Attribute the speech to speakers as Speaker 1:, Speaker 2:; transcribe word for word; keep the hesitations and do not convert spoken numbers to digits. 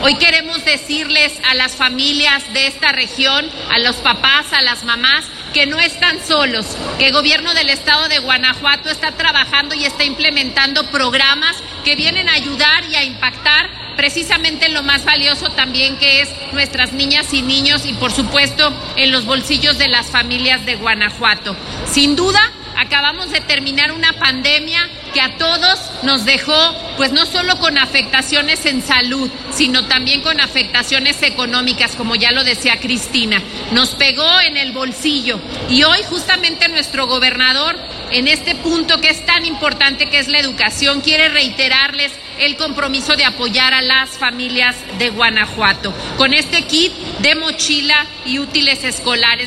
Speaker 1: Hoy queremos decirles a las familias de esta región, a los papás, a las mamás, que no están solos, que el gobierno del estado de Guanajuato está trabajando y está implementando programas que vienen a ayudar y a impactar precisamente en lo más valioso también, que es nuestras niñas y niños y por supuesto en los bolsillos de las familias de Guanajuato. Sin duda, acabamos de terminar una pandemia que a todos nos dejó, pues no solo con afectaciones en salud, sino también con afectaciones económicas, como ya lo decía Cristina. Nos pegó en el bolsillo y hoy justamente nuestro gobernador, en este punto que es tan importante, que es la educación, quiere reiterarles el compromiso de apoyar a las familias de Guanajuato con este kit de mochila y útiles escolares.